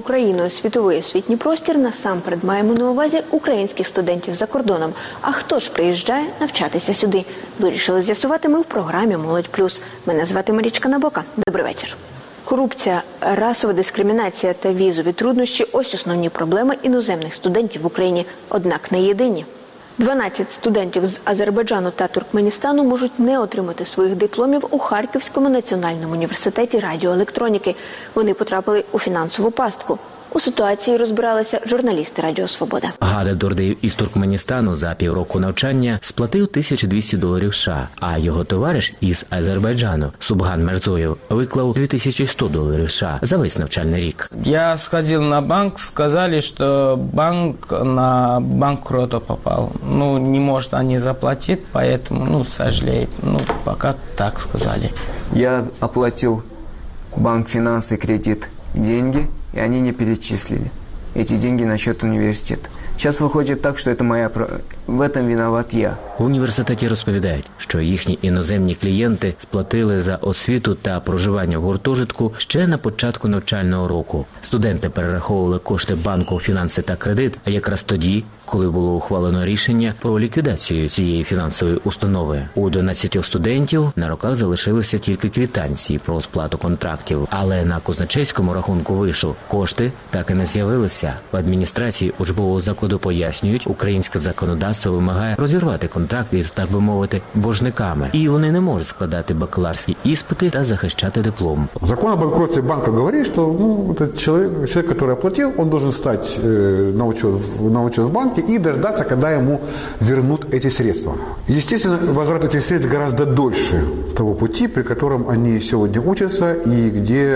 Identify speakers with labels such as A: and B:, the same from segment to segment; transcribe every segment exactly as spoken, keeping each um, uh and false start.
A: Україною світовий освітній простір насамперед маємо на увазі українських студентів за кордоном. А хто ж приїжджає навчатися сюди? Вирішили з'ясувати ми в програмі «Молодь плюс». Мене звати Марічка Набока. Добрий вечір. Корупція, расова дискримінація та візові труднощі – ось основні проблеми іноземних студентів в Україні, однак не єдині. дванадцять студентів з Азербайджану та Туркменістану можуть не отримати своїх дипломів у Харківському національному університеті радіоелектроніки. Вони потрапили у фінансову пастку. У ситуації розбиралися журналісти Радіо Свобода.
B: Гаде Дордеєв із Туркменістану за півроку навчання сплатив тисячу двісті доларів США, а його товариш із Азербайджану Субган Мерзоєв виклав дві тисячі сто доларів США за весь навчальний рік.
C: Я сходил на банк, сказали, что банк на банкроту попал. Ну, не может они заплатить, поэтому, ну, сожалеет. Ну, пока так сказали.
D: Я оплатил банк финансы, кредит, деньги, и они не перечислили эти деньги на счет университета. Сейчас выходит так, что это моя... В этом виноват я.
B: В університеті розповідають, що їхні іноземні клієнти сплатили за освіту та проживання в гуртожитку ще на початку навчального року. Студенти перераховували кошти банку «Фінанси та кредит» якраз тоді, коли було ухвалено рішення про ліквідацію цієї фінансової установи. У дванадцяти студентів на руках залишилися тільки квитанції про сплату контрактів, але на казначейському рахунку вишу кошти так і не з'явилися. В адміністрації учбового закладу пояснюють, українське законодавство вимагає розірвати контракт із, так би мовити, боржниками. І вони не можуть складати бакалаврські іспити та захищати диплом.
E: Закон о банкротстве банка говорит, что ну, этот человек, человек, который оплатил, он должен стать э, на учет, на учет в банке и дождаться, когда ему вернут эти средства. Естественно, возврат этих средств гораздо дольше того пути, при котором они сегодня учатся, и где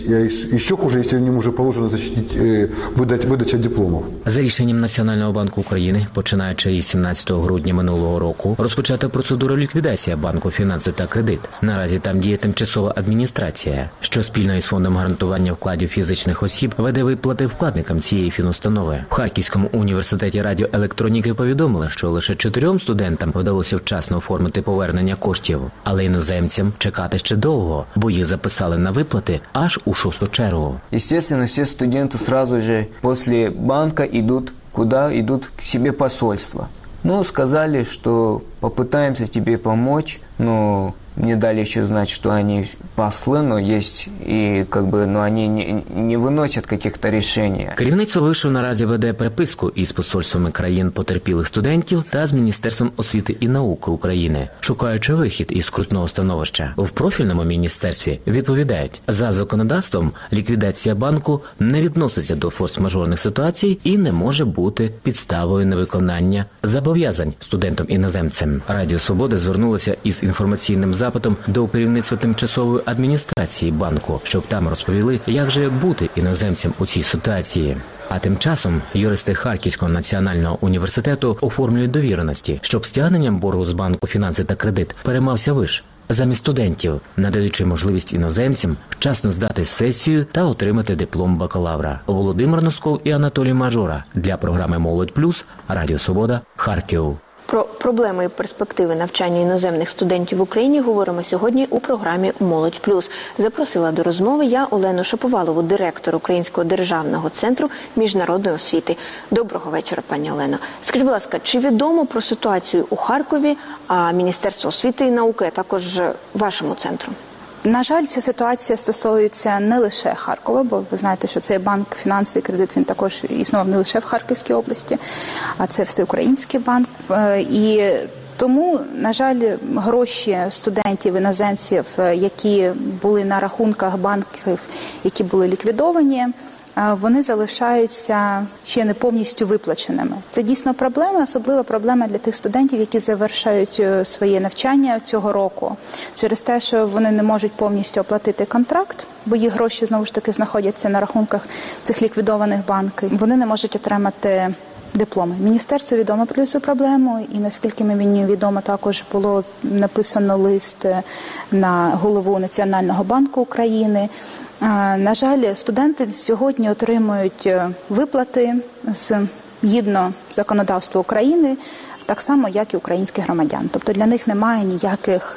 E: еще хуже, если им уже положено защитить, выдать, выдача дипломов.
B: За рішенням Національного банку України, починаючи із сімнадцятого грудня минулого року, розпочата процедура ліквідації банку «Фінанси та кредит». Наразі там діє тимчасова адміністрація, що спільно із фондом гарантування вкладів фізичних осіб веде виплати вкладникам цієї фінустанови. В Харківському університеті радіоелектроніки повідомили, що лише чотирьом студентам вдалося вчасно оформити повернення коштів, але іноземцям чекати ще довго, бо їх записали на виплати аж у шосту чергу.
D: Естественно, все студенты сразу же после банка идут, куда идут к себе посольство. Ну, сказали, что попытаемся тебе помочь, но мне дали еще знать, что они послы, но есть и как бы, но они не, не выносят каких-то рішень.
B: Керівництво вишу наразі веде переписку із посольствами країн потерпілих студентів та з Міністерством освіти і науки України, шукаючи вихід із скрутного становища. В профільному міністерстві відповідають, за законодавством ліквідація банку не відноситься до форс-мажорних ситуацій і не може бути підставою невиконання зобов'язань студентам-іноземцям. Радіо Свобода звернулося із інформаційним запитом до керівництва тимчасової адміністрації банку, щоб там розповіли, як же бути іноземцям у цій ситуації. А тим часом юристи Харківського національного університету оформлюють довіреності, щоб стягненням боргу з банку «Фінанси та кредит» переймався виш, замість студентів, надаючи можливість іноземцям вчасно здати сесію та отримати диплом бакалавра. Володимир Носков і Анатолій Мажора для програми «Молодь плюс», Радіо Свобода, Харків.
A: Про проблеми і перспективи навчання іноземних студентів в Україні говоримо сьогодні у програмі «Молодь плюс». Запросила до розмови я Олену Шаповалову, директор Українського державного центру міжнародної освіти. Доброго вечора, пані Олено. Скажіть, будь ласка, чи відомо про ситуацію у Харкові, а Міністерство освіти і науки, а також вашому центру?
F: На жаль, ця ситуація стосується не лише Харкова, бо ви знаєте, що цей банк «Фінанси і кредит», він також існував не лише в Харківській області, а це всеукраїнський банк. І тому, на жаль, гроші студентів, іноземців, які були на рахунках банків, які були ліквідовані, вони залишаються ще не повністю виплаченими. Це дійсно проблема, особлива проблема для тих студентів, які завершають своє навчання цього року. Через те, що вони не можуть повністю оплатити контракт, бо їх гроші, знову ж таки, знаходяться на рахунках цих ліквідованих банків. Вони не можуть отримати дипломи. Міністерству відомо про цю проблему, і наскільки мені відомо, також було написано лист на голову Національного банку України. На жаль, студенти сьогодні отримують виплати згідно законодавства України, так само, як і українські громадяни. Тобто для них немає ніяких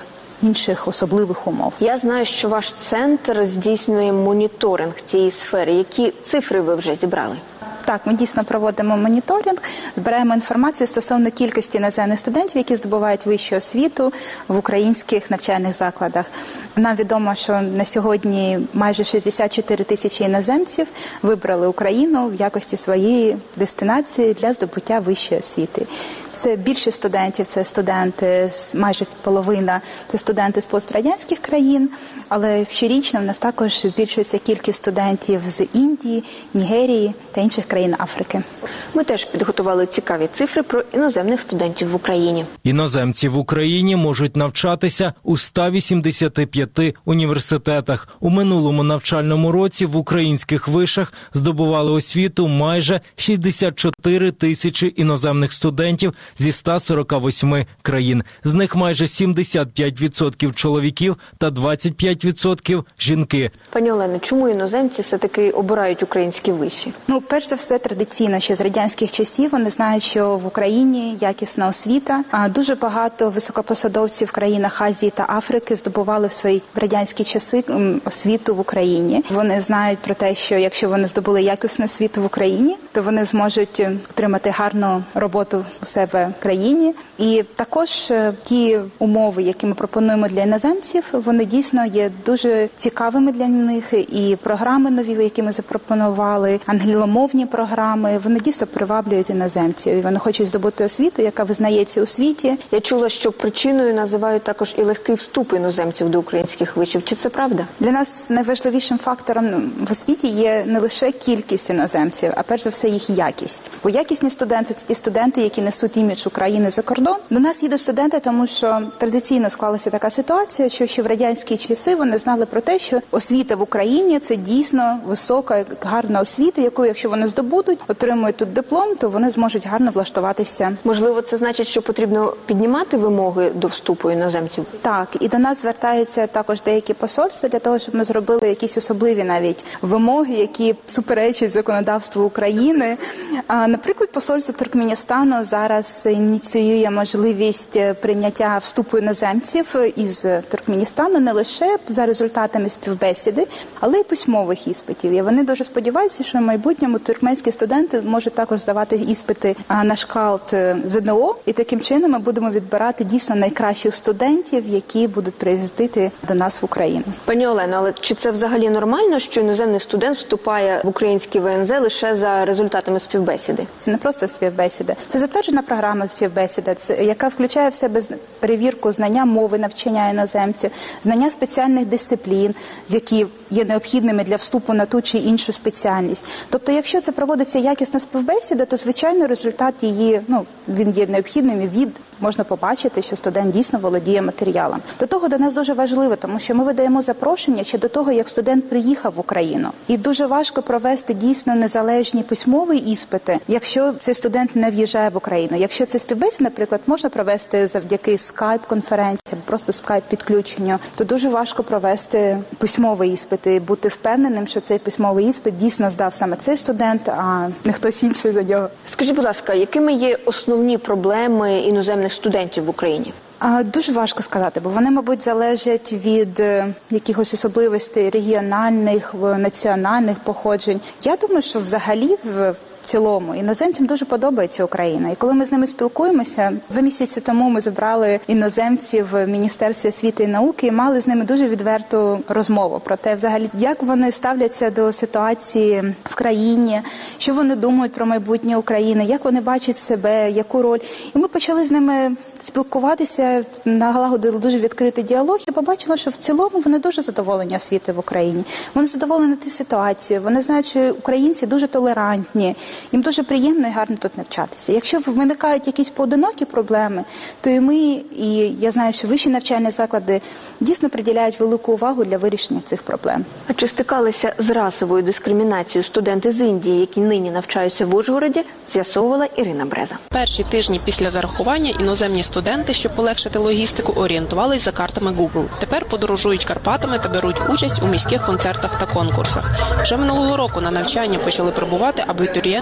F: інших особливих умов.
A: Я знаю, що ваш центр здійснює моніторинг цієї сфери. Які цифри ви вже зібрали?
F: Так, ми дійсно проводимо моніторинг, збираємо інформацію стосовно кількості іноземних студентів, які здобувають вищу освіту в українських навчальних закладах. Нам відомо, що на сьогодні майже шістдесят чотири тисячі іноземців вибрали Україну в якості своєї дестинації для здобуття вищої освіти. Це більше студентів, це студенти, майже половина, це студенти з пострадянських країн, але щорічно в нас також збільшується кількість студентів з Індії, Нігерії та інших країн Африки.
A: Ми теж підготували цікаві цифри про іноземних студентів в Україні.
G: Іноземці в Україні можуть навчатися у ста вісімдесяти п'яти університетах. У минулому навчальному році в українських вишах здобували освіту майже шістдесят чотири тисячі іноземних студентів зі ста сорока восьми країн. З них майже сімдесят п'ять відсотків чоловіків та двадцять п'ять відсотків жінки.
A: Пані Олено, чому іноземці все-таки обирають українські виші?
F: Ну, перш за все, традиційно, ще з радянських часів вони знають, що в Україні якісна освіта. А дуже багато високопосадовців в країнах Азії та Африки здобували в свої радянські часи освіту в Україні. Вони знають про те, що якщо вони здобули якісну освіту в Україні, то вони зможуть отримати гарну роботу у себе в країні. І також ті умови, які ми пропонуємо для іноземців, вони дійсно є дуже цікавими для них. І програми нові, які ми запропонували, англомовні програми, вони дійсно приваблюють іноземців. І вони хочуть здобути освіту, яка визнається у світі.
A: Я чула, що причиною називають також і легкий вступ іноземців до українських вишів. Чи це правда?
F: Для нас найважливішим фактором в освіті є не лише кількість іноземців, а перш за все їх якість. Бо якісні студенти – це ті студенти, які несуть імідж України за кордон. До нас їдуть студенти, тому що традиційно склалася така ситуація, що ще в радянські часи вони знали про те, що освіта в Україні – це дійсно висока, гарна освіта, яку, якщо вони здобудуть, отримують тут диплом, то вони зможуть гарно влаштуватися.
A: Можливо, це значить, що потрібно піднімати вимоги до вступу іноземців?
F: Так, і до нас звертаються також деякі посольства для того, щоб ми зробили якісь особливі навіть вимоги, які суперечать законодавству України. А, наприклад, посольство Туркменістану зараз ініціює можливість прийняття вступу іноземців із Туркменістану не лише за результатами співбесіди, але й письмових іспитів. І вони дуже сподіваються, що в майбутньому туркменські студенти можуть також здавати іспити на шкалт ЗНО, і таким чином ми будемо відбирати дійсно найкращих студентів, які будуть приїздити до нас в Україну.
A: Пані Олено, але чи це взагалі нормально, що іноземний студент вступає в український ВНЗ лише за результатами співбесіди?
F: Це не просто співбесіда, це затверджена програма співбесіда, яка включає в себе перевірку знання мови навчання іноземців, знання спеціальних дисциплін, які є необхідними для вступу на ту чи іншу спеціальність. Тобто, якщо це проводиться якісна співбесіда, то, звичайно, результат її, ну, він є необхідним і від можна побачити, що студент дійсно володіє матеріалом. До того до нас дуже важливо, тому що ми видаємо запрошення ще до того, як студент приїхав в Україну. І дуже важко провести дійсно незалежні письмові іспити, якщо цей студент не в'їжджає в Україну. Якщо це співбесіда, наприклад, можна провести завдяки скайп-конференціям, просто скайп-підключенню, то дуже важко провести письмовий іспит і бути впевненим, що цей письмовий іспит дійсно здав саме цей студент, а не хтось інший за нього.
A: Скажіть, будь ласка, якими є основні проблеми іноземних студентів в Україні?
F: Дуже важко сказати, бо вони, мабуть, залежать від якихось особливостей регіональних, національних походжень. Я думаю, що взагалі в В цілому іноземцям дуже подобається Україна. І коли ми з ними спілкуємося, два місяці тому ми забрали іноземців в Міністерстві освіти і науки і мали з ними дуже відверту розмову про те, взагалі, як вони ставляться до ситуації в країні, що вони думають про майбутнє України, як вони бачать себе, яку роль. І ми почали з ними спілкуватися, налагодили дуже відкритий діалог і побачила, що в цілому вони дуже задоволені освітою в Україні. Вони задоволені тією ситуацією, вони знають, що українці дуже толерантні, їм дуже приємно і гарно тут навчатися. Якщо виникають якісь поодинокі проблеми, то і ми, і я знаю, що вищі навчальні заклади дійсно приділяють велику увагу для вирішення цих проблем.
A: А чи стикалися з расовою дискримінацією студенти з Індії, які нині навчаються в Ужгороді, з'ясовувала Ірина Бреза.
H: Перші тижні після зарахування іноземні студенти, щоб полегшити логістику, орієнтувались за картами Google. Тепер подорожують Карпатами та беруть участь у міських концертах та конкурсах. Вже минулого року на навчання почали прибувати абітурієнти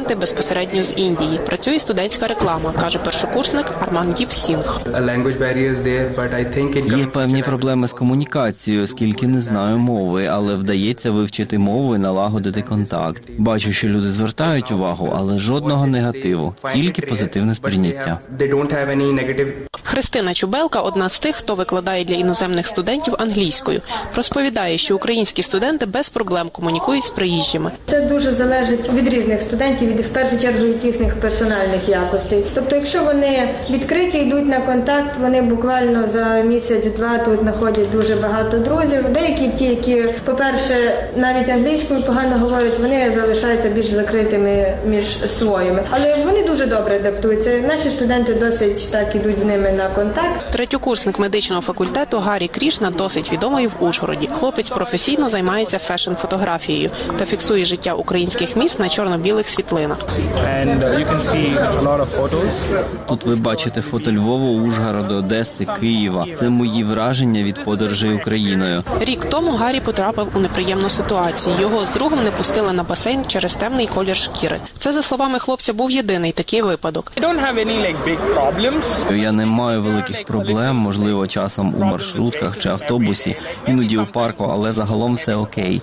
H: студенти безпосередньо з Індії. Працює студентська реклама, каже першокурсник Армандіп Сінг.
I: Є певні проблеми з комунікацією, оскільки не знаю мови, але вдається вивчити мову і налагодити контакт. Бачу, що люди звертають увагу, але жодного негативу, тільки позитивне сприйняття.
H: Христина Чубелка – одна з тих, хто викладає для іноземних студентів англійською. Розповідає, що українські студенти без проблем комунікують з приїжджими.
J: Це дуже залежить від різних студентів, від, в першу чергу, від їхніх персональних якостей. Тобто, якщо вони відкриті, йдуть на контакт, вони буквально за місяць-два тут знаходять дуже багато друзів. Деякі ті, які, по-перше, навіть англійською погано говорять, вони залишаються більш закритими між своїми. Але вони дуже добре адаптуються. Наші студенти досить так ідуть з ними на контакт.
H: Третьокурсник медичного факультету Гарі Крішна досить відомий в Ужгороді. Хлопець професійно займається фешн-фотографією та фіксує життя українських міст на чорно-білих світлинах.
I: Тут ви бачите фото Львова, Ужгорода, Одеси, Києва. Це мої враження від подорожей Україною.
H: Рік тому Гарі потрапив у неприємну ситуацію. Його з другом не пустили на басейн через темний колір шкіри. Це, за словами хлопця, був єдиний такий випадок.
I: Я не маю великих проблем, можливо, часом у маршрутках чи автобусі, іноді у парку, але загалом все окей.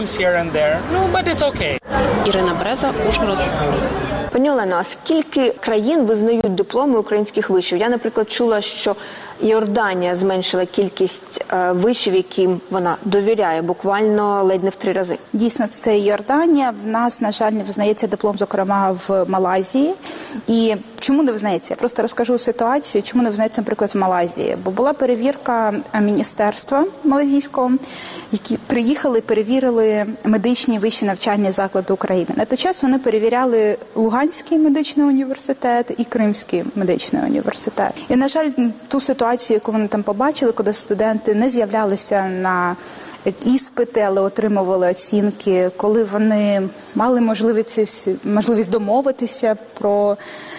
H: Ірина Бреза, Ужгород.
A: Пані Олено, а скільки країн визнають дипломи українських вишів? Я, наприклад, чула, що Йорданія зменшила кількість е, вишів, яким вона довіряє, буквально ледь не в три рази.
F: Дійсно, це Йорданія. В нас, на жаль, не визнається диплом, зокрема, в Малайзії. І чому не визнається? Я просто розкажу ситуацію, чому не визнається, наприклад, в Малайзії. Бо була перевірка міністерства малайзійського, які приїхали, перевірили медичні вищі навчальні заклади України. На той час вони перевіряли Луганський медичний університет і Кримський медичний університет. І, на жаль, ту ситуацію, яку вони там побачили, коли студенти не з'являлися на іспити, але отримували оцінки, коли вони мали можливість, можливість домовитися про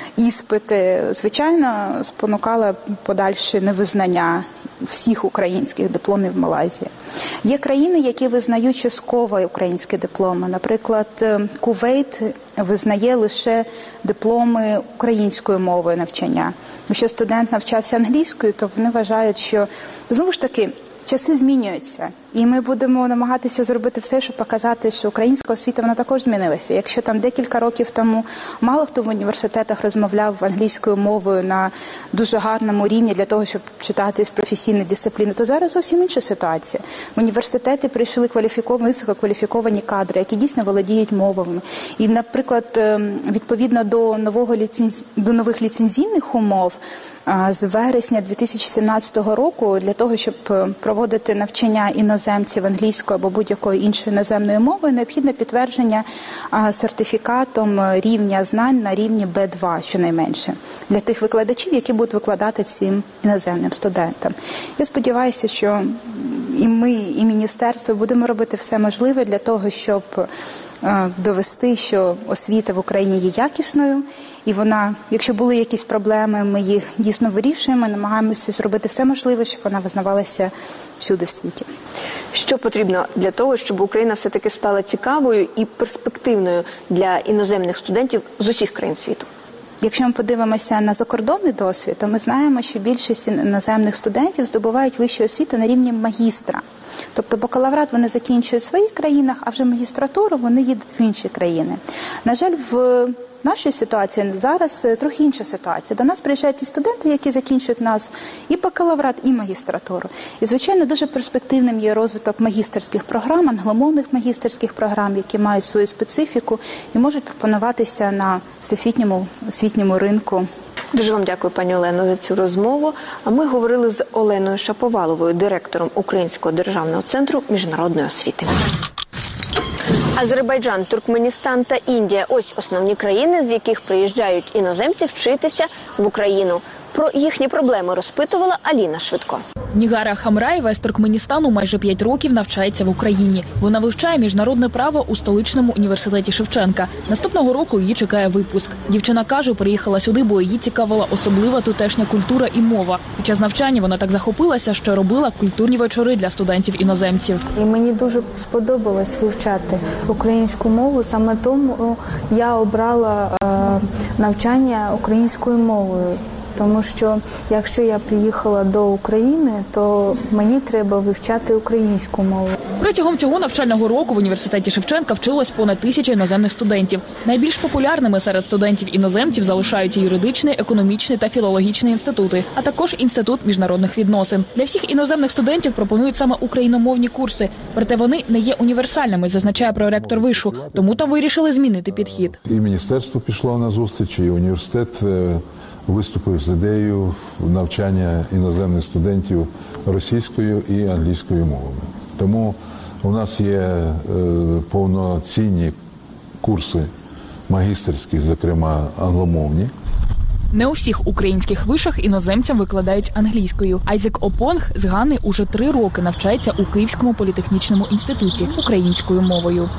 F: іспити, звичайно, спонукало подальше невизнання всіх українських дипломів в Малайзії. Є країни, які визнають частково українські дипломи. Наприклад, Кувейт визнає лише дипломи українською мовою навчання. Якщо студент навчався англійською, то вони вважають, що, знову ж таки, часи змінюються. І ми будемо намагатися зробити все, щоб показати, що українська освіта, вона також змінилася. Якщо там декілька років тому мало хто в університетах розмовляв англійською мовою на дуже гарному рівні для того, щоб читати з професійної дисципліни, то зараз зовсім інша ситуація. В університети прийшли кваліфіковані, висококваліфіковані кадри, які дійсно володіють мовами. І, наприклад, відповідно до нового ліценз... до нових ліцензійних умов, з вересня дві тисячі сімнадцятого року для того, щоб проводити навчання іноземців англійською або будь-якою іншою іноземною мовою, необхідне підтвердження сертифікатом рівня знань на рівні Б два, щонайменше, для тих викладачів, які будуть викладати цим іноземним студентам. Я сподіваюся, що і ми, і міністерство будемо робити все можливе для того, щоб довести, що освіта в Україні є якісною, і вона, якщо були якісь проблеми, ми їх дійсно вирішуємо, намагаємося зробити все можливе, щоб вона визнавалася всюди в світі.
A: Що потрібно для того, щоб Україна все-таки стала цікавою і перспективною для іноземних студентів з усіх країн світу?
F: Якщо ми подивимося на закордонний досвід, то ми знаємо, що більшість іноземних студентів здобувають вищу освіту на рівні магістра. Тобто бакалаврат вони закінчують в своїх країнах, а вже магістратуру вони їдуть в інші країни. На жаль, в нашій ситуації зараз трохи інша ситуація. До нас приїжджають і студенти, які закінчують нас і бакалаврат, і магістратуру. І, звичайно, дуже перспективним є розвиток магістерських програм, англомовних магістерських програм, які мають свою специфіку і можуть пропонуватися на всесвітньому освітньому ринку.
A: Дуже вам дякую, пані Олено, за цю розмову. А ми говорили з Оленою Шаповаловою, директором Українського державного центру міжнародної освіти. Азербайджан, Туркменістан та Індія – ось основні країни, з яких приїжджають іноземці вчитися в Україну. Про їхні проблеми розпитувала Аліна Швидко.
K: Нігара Хамраєва з Туркменістану майже п'ять років навчається в Україні. Вона вивчає міжнародне право у столичному університеті Шевченка. Наступного року її чекає випуск. Дівчина каже, приїхала сюди, бо її цікавила особлива тутешня культура і мова. Під час навчання вона так захопилася, що робила культурні вечори для студентів-іноземців.
L: І мені дуже сподобалось вивчати українську мову. Саме тому я обрала е, навчання українською мовою. Тому що якщо я приїхала до України, то мені треба вивчати українську мову.
K: Протягом цього навчального року в університеті Шевченка вчилось понад тисяча іноземних студентів. Найбільш популярними серед студентів-іноземців залишаються юридичний, економічний та філологічний інститути, а також інститут міжнародних відносин. Для всіх іноземних студентів пропонують саме україномовні курси. Проте вони не є універсальними, зазначає проректор вишу, тому там вирішили змінити підхід.
M: І міністерство пішло на зустріч, і університет виступив з ідеєю навчання іноземних студентів російською і англійською мовами. Тому у нас є е, повноцінні курси магістерські, зокрема англомовні.
K: Не у всіх українських вишах іноземцям викладають англійською. Айзек Опонг з Гани уже три роки навчається у Київському політехнічному інституті українською мовою.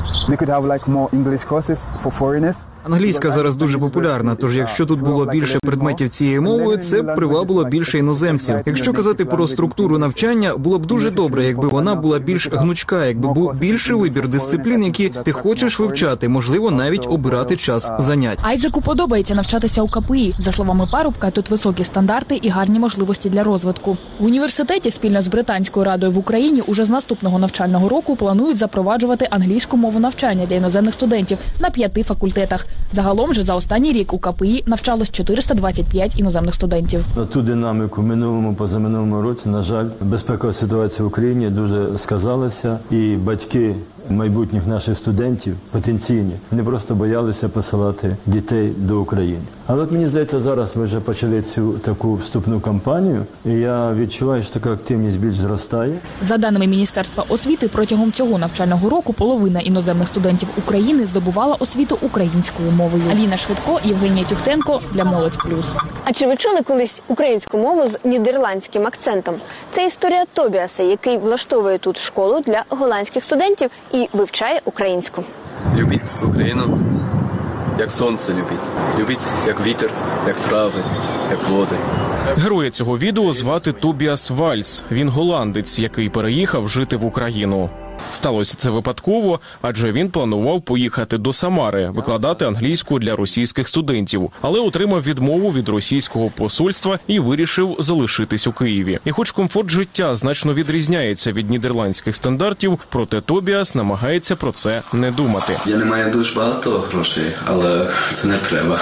N: Англійська зараз дуже популярна, тож якщо тут було більше предметів цією мовою, це б привабило більше іноземців. Якщо казати про структуру навчання, було б дуже добре, якби вона була більш гнучка, якби був більший вибір дисциплін, які ти хочеш вивчати, можливо, навіть обирати час занять.
K: Айзеку подобається навчатися у КПІ. За словами парубка, тут високі стандарти і гарні можливості для розвитку. В університеті спільно з Британською радою в Україні уже з наступного навчального року планують запроваджувати англійську мову навчання для іноземних студентів на п'яти факультетах. Загалом же за останній рік у КПІ навчалось чотириста двадцять п'ять іноземних студентів.
O: На ту динаміку в минулому, позаминулому році, на жаль, безпекова ситуація в Україні дуже сказалася, і батьки майбутніх наших студентів, потенційні, не просто боялися посилати дітей до України. Але от мені здається, зараз ми вже почали цю таку вступну кампанію, і я відчуваю, що така активність більш зростає.
K: За даними Міністерства освіти, протягом цього навчального року половина іноземних студентів України здобувала освіту українською мовою. Аліна Швидко, Євгенія Тюхтенко для Молодь Плюс.
A: А чи ви чули колись українську мову з нідерландським акцентом? Це історія Тобіаса, який влаштовує тут школу для голландських студентів і вивчає українську.
P: Любіть Україну, як сонце любіть. Любіть як вітер, як трави, як води.
Q: Героя цього відео звати Тобіас Вальс. Він голландець, який переїхав жити в Україну. Сталося це випадково, адже він планував поїхати до Самари, викладати англійську для російських студентів, але отримав відмову від російського посольства і вирішив залишитись у Києві. І хоч комфорт життя значно відрізняється від нідерландських стандартів, проте Тобіас намагається про це не думати.
P: Я не маю дуже багато грошей, але це не треба,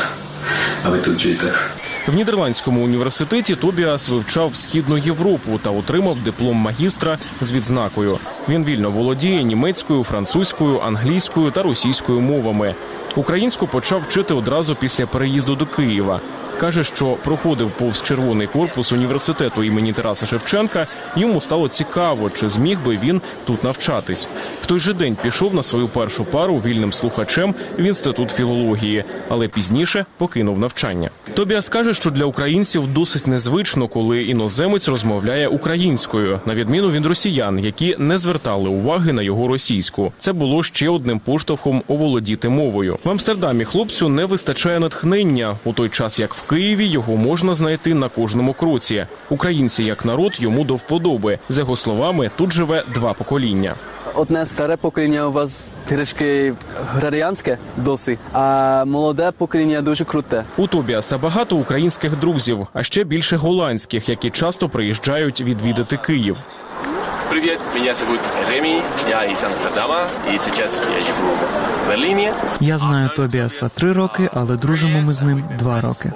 P: аби тут жити.
Q: В Нідерландському університеті Тобіас вивчав Східну Європу та отримав диплом магістра з відзнакою. Він вільно володіє німецькою, французькою, англійською та російською мовами. Українську почав вчити одразу після переїзду до Києва. Каже, що проходив повз червоний корпус університету імені Тараса Шевченка, йому стало цікаво, чи зміг би він тут навчатись. В той же день пішов на свою першу пару вільним слухачем в Інститут філології, але пізніше покинув навчання. Тобіас каже, що для українців досить незвично, коли іноземець розмовляє українською, на відміну від росіян, які не звертали уваги на його російську. Це було ще одним поштовхом оволодіти мовою. В Амстердамі хлопцю не вистачає натхнення, у той час як в Києві його можна знайти на кожному кроці. Українці як народ йому до вподоби. За його словами, тут живе два покоління.
R: Одне старе покоління у вас трішки радянське досі, а молоде покоління дуже круте.
Q: У Тобіаса багато українських друзів, а ще більше голландських, які часто приїжджають відвідати Київ.
S: Привет, меня зовут Реми, я из Амстердама, и сейчас я живу в Берлині.
T: Я знаю Тобіаса три роки, але дружимо ми з ним два роки.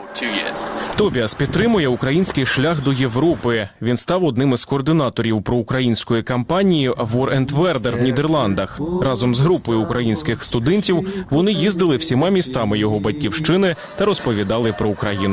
Q: Тобіас підтримує український шлях до Європи. Він став одним із координаторів проукраїнської кампанії «War and Werder» в Нідерландах. Разом з групою українських студентів вони їздили всіма містами його батьківщини та розповідали про Україну.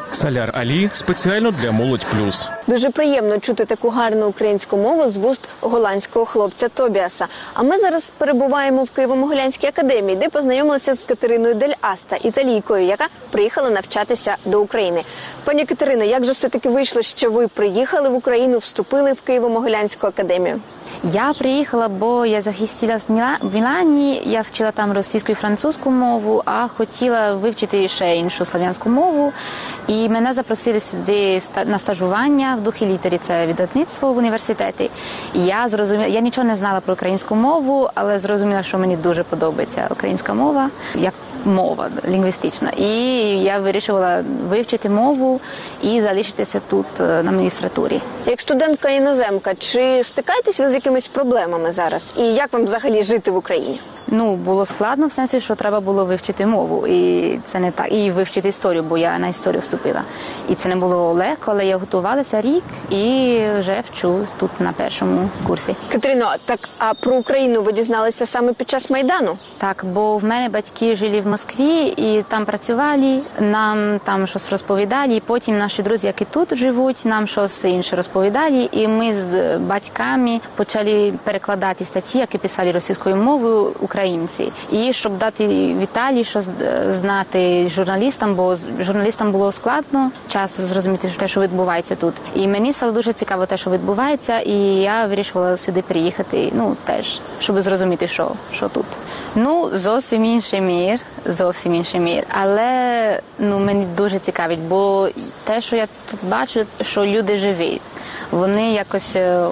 Q: Соляр Алі спеціально для Молодь Плюс.
A: Дуже приємно чути таку гарну українську мову з вуст голландського хлопця Тобіаса. А ми зараз перебуваємо в Києво-Могилянській академії, де познайомилися з Катериною Дель Аста, італійкою, яка приїхала навчатися до України. Пані Катерино, як же все-таки вийшло, що ви приїхали в Україну, вступили в Києво-Могилянську академію?
U: Я приїхала, бо я захистила в Мілані, я вчила там російську і французьку мову, а хотіла вивчити ще іншу слов'янську мову. І мене запросили сюди на стажування в Духі літері, це видавництво в університеті. І я зрозуміла, я нічого не знала про українську мову, але зрозуміла, що мені дуже подобається українська мова, як мова лінгвістична. І я вирішила вивчити мову і залишитися тут на магістратурі.
A: Як студентка-іноземка, чи стикаєтесь ви з якимись проблемами зараз? І як вам взагалі жити в Україні?
U: Ну, було складно в сенсі, що треба було вивчити мову, і це не так, і вивчити історію, бо я на історію вступила. І це не було легко, але я готувалася рік і вже вчу тут на першому курсі.
A: Катерино, так а про Україну ви дізналися саме під час Майдану?
U: Так, бо в мене батьки жили в Москві і там працювали, нам там щось розповідали, і потім наші друзі, які тут живуть, нам щось інше розповідали, і ми з батьками почали перекладати статті, які писали російською мовою, українці. І щоб дати в Італії, що знати журналістам, бо журналістам було складно час зрозуміти те, що відбувається тут. І мені стало дуже цікаво те, що відбувається, і я вирішила сюди приїхати, ну, теж, щоб зрозуміти, що, що тут. Ну, зовсім інший мір, зовсім інший мір, але, ну, мені дуже цікавить, бо те, що я тут бачу, що люди живі, вони якось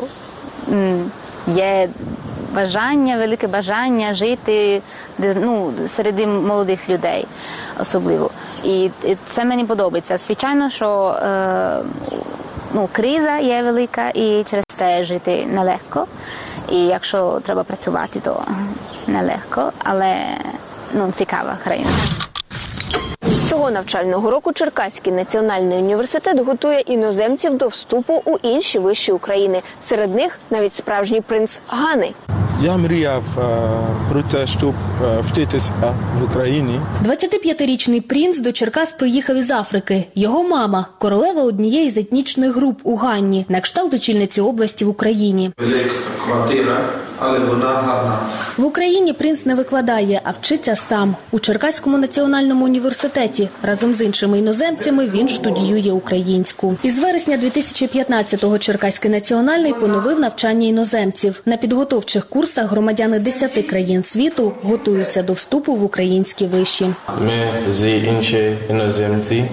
U: є бажання, велике бажання жити, ну, серед молодих людей особливо. І це мені подобається. Звичайно, що е, ну, криза є велика і через те жити нелегко. І якщо треба працювати, то нелегко, але, ну, цікава країна.
A: Цього навчального року Черкаський національний університет готує іноземців до вступу у інші виші України. Серед них навіть справжній принц Гани.
V: Я мріяв про те, щоб вчитися в Україні.
W: двадцятип'ятирічний принц до Черкас приїхав із Африки. Його мама – королева однієї з етнічних груп у Ганні, на кшталт очільниці області в Україні.
V: Велика квартира, але вона гарна.
W: В Україні принц не викладає, а вчиться сам. У Черкаському національному університеті разом з іншими іноземцями він студіює українську. Із вересня дві тисячі п'ятнадцятого Черкаський національний поновив навчання іноземців. На підготовчих курсах громадяни десяти країн світу готуються до вступу в українські виші.
V: Ми з інші іноземці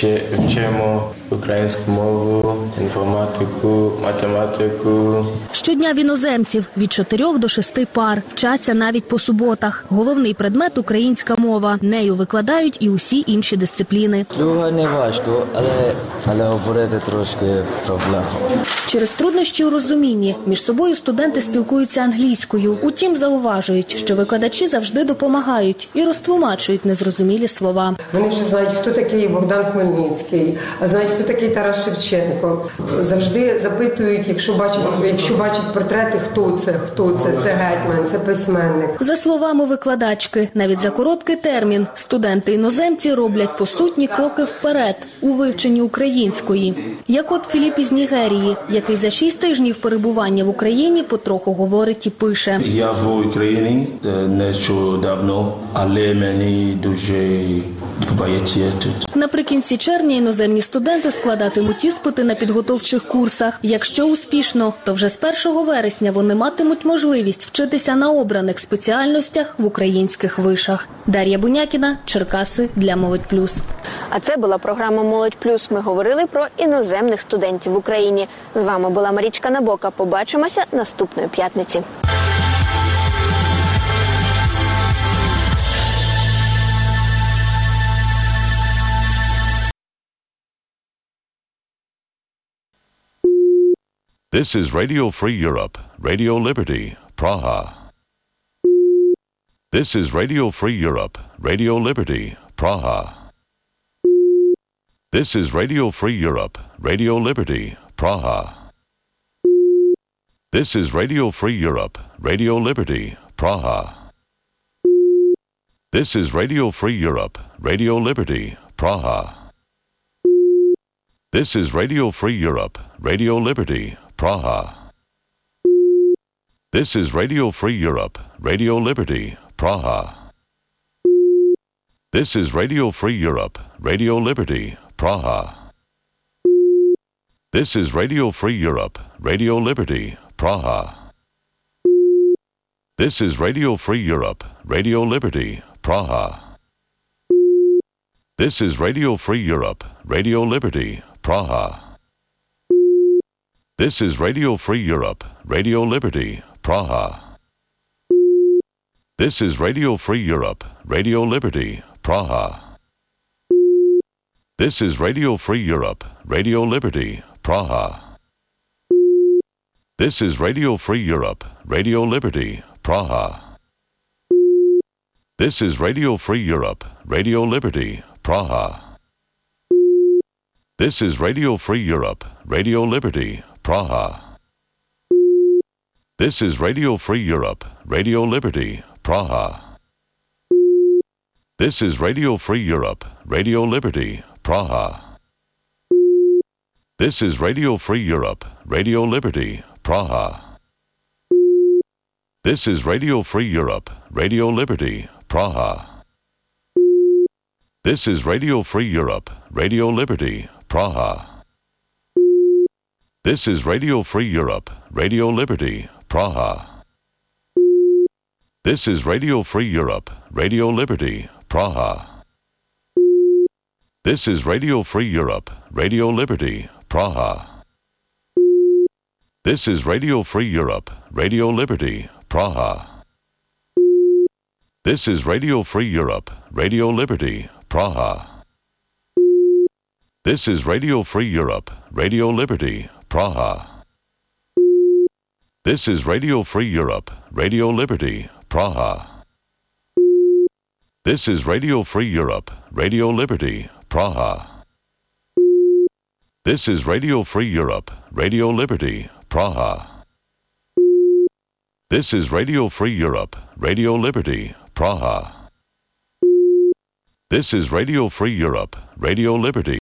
V: вчимо українську мову, інформатику, математику.
W: Щодня в іноземців від чотирьох до шести пар. Вчаться навіть по суботах. Головний предмет – українська мова. Нею викладають і усі інші дисципліни.
X: Друга не важко, але, але говорити трошки проблема.
W: Через труднощі у розумінні між собою студенти спілкуються англійською. Утім, зауважують, що викладачі завжди допомагають і розтлумачують незрозумілі слова.
Y: Вони вже знають, хто такий Богдан Хмельницький, а знають, хто такий Тарас Шевченко. Завжди запитують, якщо бачать, якщо бачать портрети, хто це, хто це, це гетьман, це письменник.
W: За словами викладачки, навіть за короткий термін студенти-іноземці роблять посутні кроки вперед у вивченні української. Як от Філіп із Нігерії, який за шість тижнів перебування в Україні потроху говорить і пише.
V: Я в Україні нещодавно, але мені дуже подобається тут.
W: Наприкінці червня іноземні студенти складатимуть іспити на підготовчих курсах. Якщо успішно, то вже з першого вересня вони матимуть можливість вчитися на обраних спеціальностях в українських вишах. Дар'я Бунякіна, Черкаси для Молодь Плюс.
A: А це була програма Молодь Плюс. Ми говорили про іноземних студентів в Україні. З вами була Марічка Набока. Побачимося наступної п'ятниці.
Z: This is Radio Free Europe, Radio Liberty, Praha. This is Radio Free Europe, Radio Liberty, Praha. This is Radio Free Europe, Radio Liberty, Praha. This is Radio Free Europe, Radio Liberty, Praha. This is Radio Free Europe, Radio Liberty, Praha. This is Radio Free Europe, Radio Liberty, Praha. This is Radio Free Europe, Radio Liberty, Praha. This is Radio Free Europe, Radio Liberty, Praha. This is Radio Free Europe, Radio Liberty, Praha. This is Radio Free Europe, Radio Liberty, Praha. This is Radio Free Europe, Radio Liberty, Praha. This is Radio Free Europe, Radio Liberty, Praha. This is Radio Free Europe, Radio Liberty, Praha. This is Radio Free Europe, Radio Liberty, Praha. This is Radio Free Europe, Radio Liberty, Praha. This is Radio Free Europe, Radio Liberty, Praha. This is Radio Free Europe, Radio Liberty, Praha. This is Radio Free Europe, Radio Liberty, Praha. This is Radio Free Europe, Radio Liberty, Praha. This is Radio Free Europe, Radio Liberty, Praha. This is Radio Free Europe, Radio Liberty, Praha. This is Radio Free Europe, Radio Liberty, Praha. This is Radio Free Europe, Radio Liberty, Praha. This is Radio Free Europe, Radio Liberty, Praha. This is Radio Free Europe, Radio Liberty, Praha. This is Radio Free Europe, Radio Liberty, Praha. This is Radio Free Europe, Radio Liberty, Praha. This is Radio Free Europe, Radio Liberty, Praha. This is Radio Free Europe, Radio Liberty, Praha. This is Radio Free Europe, Radio Liberty, Praha. This is Radio Free Europe, Radio Liberty, Praha. This is Radio Free Europe, Radio Liberty, Praha. This is Radio Free Europe, Radio Liberty.